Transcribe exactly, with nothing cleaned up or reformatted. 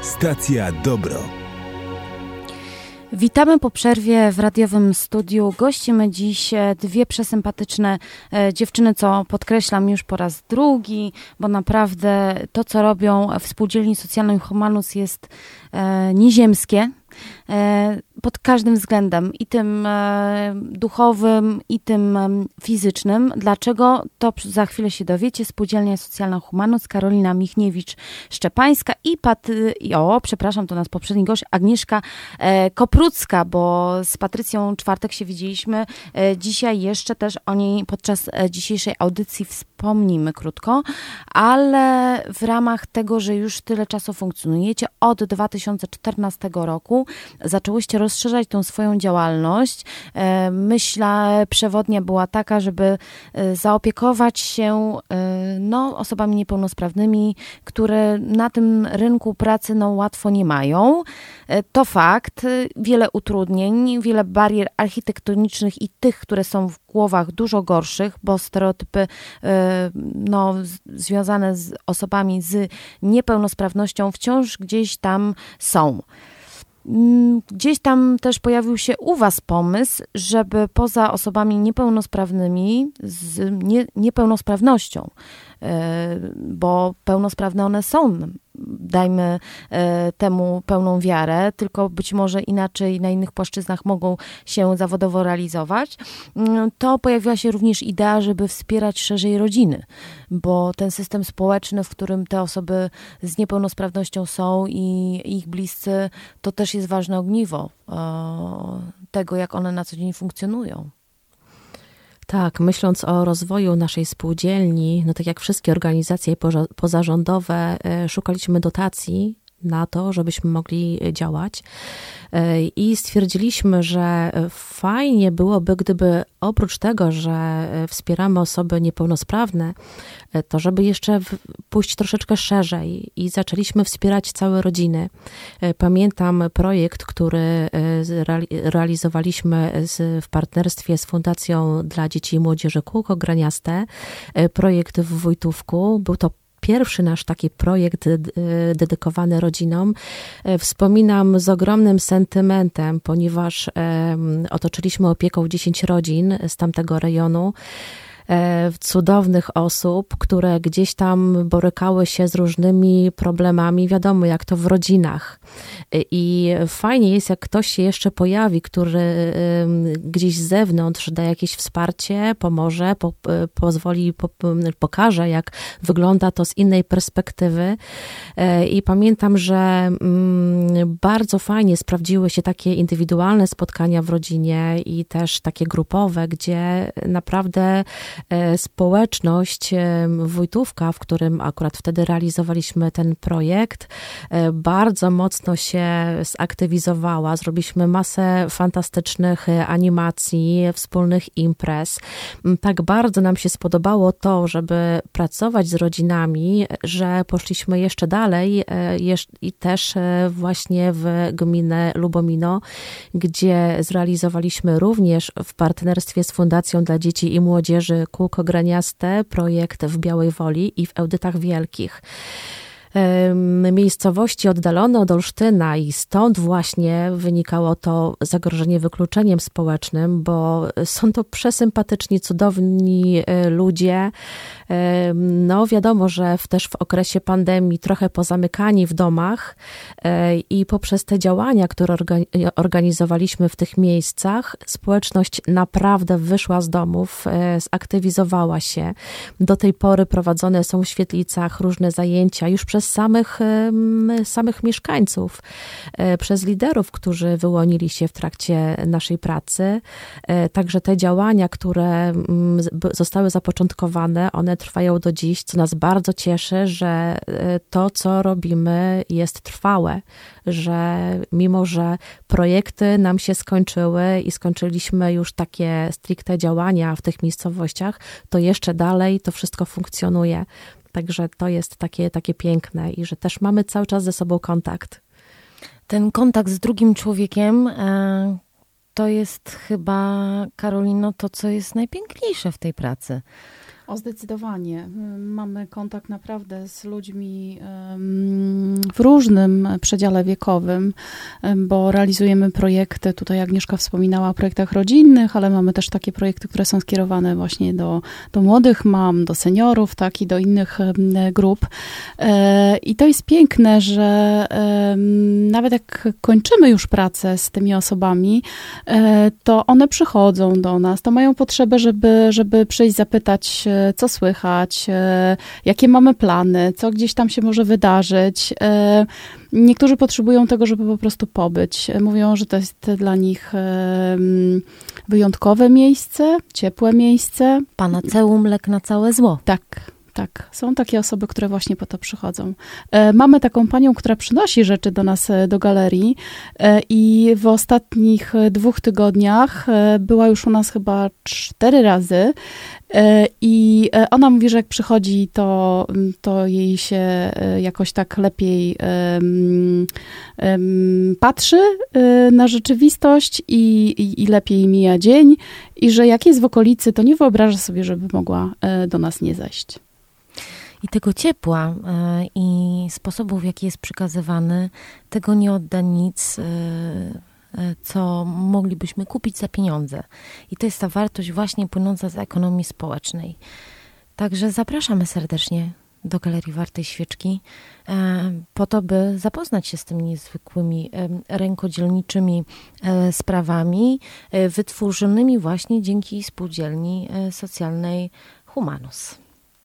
Stacja Dobro. Witamy po przerwie w radiowym studiu. Gościmy dziś dwie przesympatyczne dziewczyny, co podkreślam już po raz drugi, bo naprawdę to, co robią w Spółdzielni Socjalnej Humanus, jest nieziemskie. Pod każdym względem, i tym duchowym, i tym fizycznym. Dlaczego? To za chwilę się dowiecie. Spółdzielnia Socjalna Humanus, Karolina Michniewicz-Szczepańska i Pat... o, przepraszam, to nas poprzedni gość, Agnieszka Koprucka, bo z Patrycją Czwartek się widzieliśmy. Dzisiaj jeszcze też o niej podczas dzisiejszej audycji wspomnimy krótko, ale w ramach tego, że już tyle czasu funkcjonujecie, od dwa tysiące czternastego roku zaczęłyście rozszerzać tą swoją działalność. Myśl przewodnia była taka, żeby zaopiekować się no, osobami niepełnosprawnymi, które na tym rynku pracy no, łatwo nie mają. To fakt. Wiele utrudnień, wiele barier architektonicznych i tych, które są w głowach dużo gorszych, bo stereotypy no, związane z osobami z niepełnosprawnością wciąż gdzieś tam są. Gdzieś tam też pojawił się u was pomysł, żeby poza osobami niepełnosprawnymi, z nie, niepełnosprawnością, bo pełnosprawne one są, dajmy temu pełną wiarę, tylko być może inaczej na innych płaszczyznach mogą się zawodowo realizować, to pojawiła się również idea, żeby wspierać szerzej rodziny, bo ten system społeczny, w którym te osoby z niepełnosprawnością są i ich bliscy, to też jest ważne ogniwo tego, jak one na co dzień funkcjonują. Tak, myśląc o rozwoju naszej spółdzielni, no tak jak wszystkie organizacje pozarządowe, szukaliśmy dotacji na to, żebyśmy mogli działać i stwierdziliśmy, że fajnie byłoby, gdyby oprócz tego, że wspieramy osoby niepełnosprawne, to żeby jeszcze pójść troszeczkę szerzej i zaczęliśmy wspierać całe rodziny. Pamiętam projekt, który realizowaliśmy w partnerstwie z Fundacją dla Dzieci i Młodzieży Kółko Graniaste, projekt w Wojtówku. Był to pierwszy nasz taki projekt dedykowany rodzinom. Wspominam z ogromnym sentymentem, ponieważ otoczyliśmy opieką dziesięć rodzin z tamtego rejonu, cudownych osób, które gdzieś tam borykały się z różnymi problemami, wiadomo jak to w rodzinach. I fajnie jest, jak ktoś się jeszcze pojawi, który gdzieś z zewnątrz da jakieś wsparcie, pomoże, po, pozwoli, po, pokaże, jak wygląda to z innej perspektywy. I pamiętam, że bardzo fajnie sprawdziły się takie indywidualne spotkania w rodzinie i też takie grupowe, gdzie naprawdę społeczność Wojtówka, w którym akurat wtedy realizowaliśmy ten projekt, bardzo mocno się zaktywizowała. Zrobiliśmy masę fantastycznych animacji, wspólnych imprez. Tak bardzo nam się spodobało to, żeby pracować z rodzinami, że poszliśmy jeszcze dalej i też właśnie w gminę Lubomino, gdzie zrealizowaliśmy również w partnerstwie z Fundacją dla Dzieci i Młodzieży Kółko Graniaste projekt w Białej Woli i w Ełdytach Wielkich. Miejscowości oddalone od Olsztyna i stąd właśnie wynikało to zagrożenie wykluczeniem społecznym, bo są to przesympatyczni, cudowni ludzie. No wiadomo, że w, też w okresie pandemii trochę pozamykani w domach i poprzez te działania, które organizowaliśmy w tych miejscach, społeczność naprawdę wyszła z domów, zaktywizowała się. Do tej pory prowadzone są w świetlicach różne zajęcia już przez samych, samych mieszkańców, przez liderów, którzy wyłonili się w trakcie naszej pracy. Także te działania, które zostały zapoczątkowane, one trwają do dziś, co nas bardzo cieszy, że to, co robimy, jest trwałe, że mimo, że projekty nam się skończyły i skończyliśmy już takie stricte działania w tych miejscowościach, to jeszcze dalej to wszystko funkcjonuje. Także to jest takie, takie piękne i że też mamy cały czas ze sobą kontakt. Ten kontakt z drugim człowiekiem to jest chyba, Karolino, to, co jest najpiękniejsze w tej pracy. O, zdecydowanie. Mamy kontakt naprawdę z ludźmi w różnym przedziale wiekowym, bo realizujemy projekty, tutaj Agnieszka wspominała o projektach rodzinnych, ale mamy też takie projekty, które są skierowane właśnie do, do młodych mam, do seniorów, tak, i do innych grup. I to jest piękne, że nawet jak kończymy już pracę z tymi osobami, to one przychodzą do nas, to mają potrzebę, żeby, żeby przyjść, zapytać, co słychać, jakie mamy plany, co gdzieś tam się może wydarzyć. Niektórzy potrzebują tego, żeby po prostu pobyć. Mówią, że to jest dla nich wyjątkowe miejsce, ciepłe miejsce. Panaceum, lek na całe zło. Tak. Tak, są takie osoby, które właśnie po to przychodzą. E, mamy taką panią, która przynosi rzeczy do nas, do galerii e, i w ostatnich dwóch tygodniach e, była już u nas chyba cztery razy e, i ona mówi, że jak przychodzi, to, to jej się e, jakoś tak lepiej e, e, patrzy e, na rzeczywistość i, i, i lepiej mija dzień i że jak jest w okolicy, to nie wyobraża sobie, żeby mogła e, do nas nie zajść. I tego ciepła y, i sposobu, w jaki jest przekazywany, tego nie odda nic, y, y, co moglibyśmy kupić za pieniądze. I to jest ta wartość właśnie płynąca z ekonomii społecznej. Także zapraszamy serdecznie do Galerii Wartej Świeczki y, po to, by zapoznać się z tymi niezwykłymi y, rękodzielniczymi y, sprawami y, wytworzonymi właśnie dzięki spółdzielni y, socjalnej Humanus.